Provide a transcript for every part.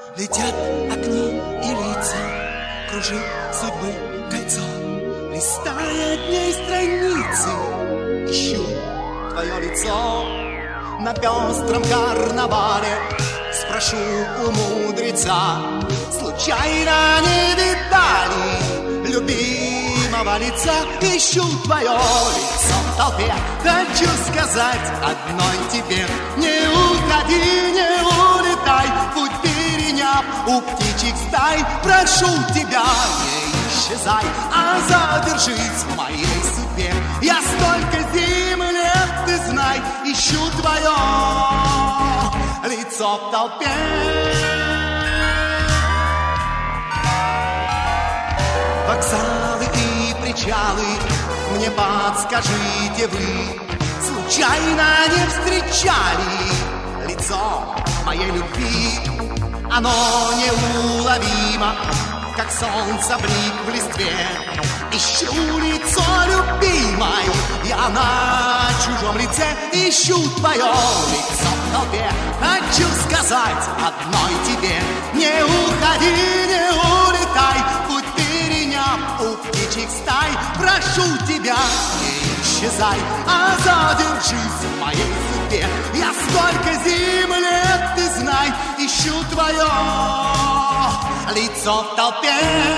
Летят огни и лица, кружит судьбы кольцо, листая дней страницы, ищу твое лицо на пестром карнавале. Спрошу у мудреца, случайно не видали любимого лица? Ищу твое лицо в толпе, хочу сказать одной тебе: не уходи, не улетай, путь переняв у птичьих стай. Прошу тебя, не исчезай, а задержись в моей судьбе. Я столько зим и лет, ты знай, ищу твое лицо в толпе. Вокзалы и причалы, мне подскажите вы, случайно не встречали лицо моей любви? Оно неуловимо, как солнце блик в листве. Ищу лицо любимой, я на чужом лице. Ищу твое лицо в толпе, хочу сказать одной тебе: не уходи, не улетай, путь переняв у птичьих стай. Прошу тебя, не исчезай, а задержись в моей судьбе. Я столько зим и лет, ты знай, ищу твое лицо в толпе.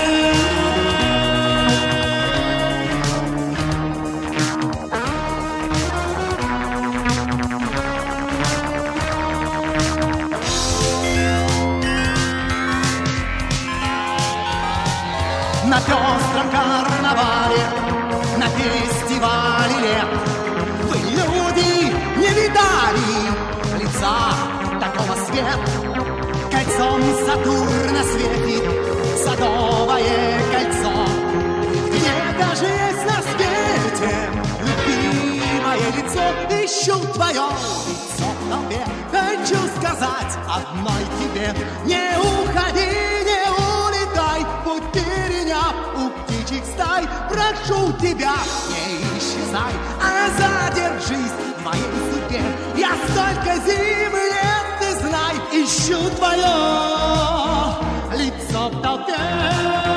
На пестром карнавале, на фестивале лет вы, люди, не видали лица такого света. Кольцом Сатурна светит садовое кольцо, где даже есть на свете любимое лицо. Ищу твое лицо в толпе, хочу сказать одной тебе: не уходи, не улетай, путь переняв у птичьих стай. Прошу тебя, не исчезай, а задержись в моей судьбе. Я столько зим и лет, ты знай, ищу твое лицо в толпе.